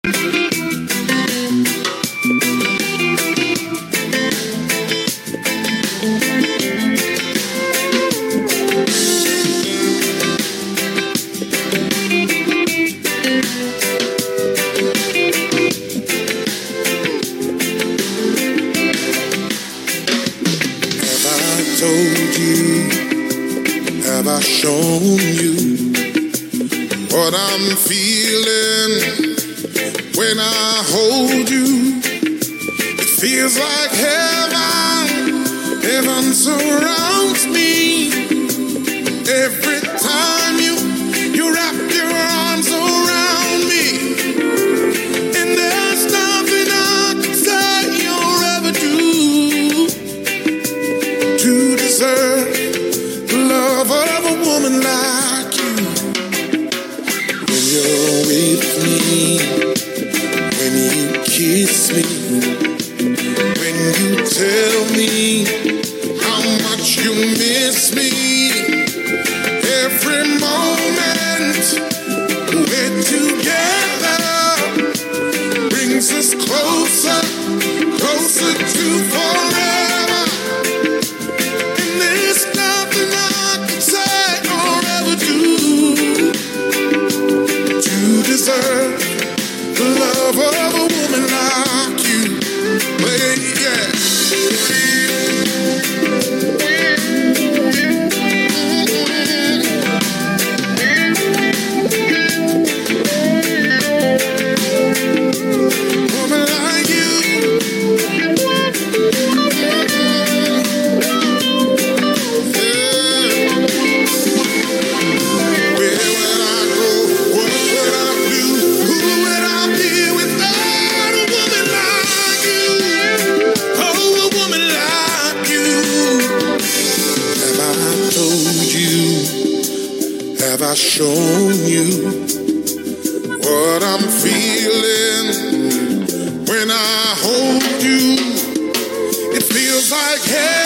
told you, have I shown you what I'm feeling when I hold you? It feels like heaven, heaven surrounds me. Every time you wrap your arms around me, and there's nothing I can say or ever do to deserve the love of a woman like you. When you're with me, when you kiss me, when you tell me how much you miss me, every moment we're together brings us closer, closer to forever. And there's nothing I can say or ever do to deserve the love of a woman like you. Yeah. Have I shown you what I'm feeling when I hold you? It feels like heaven.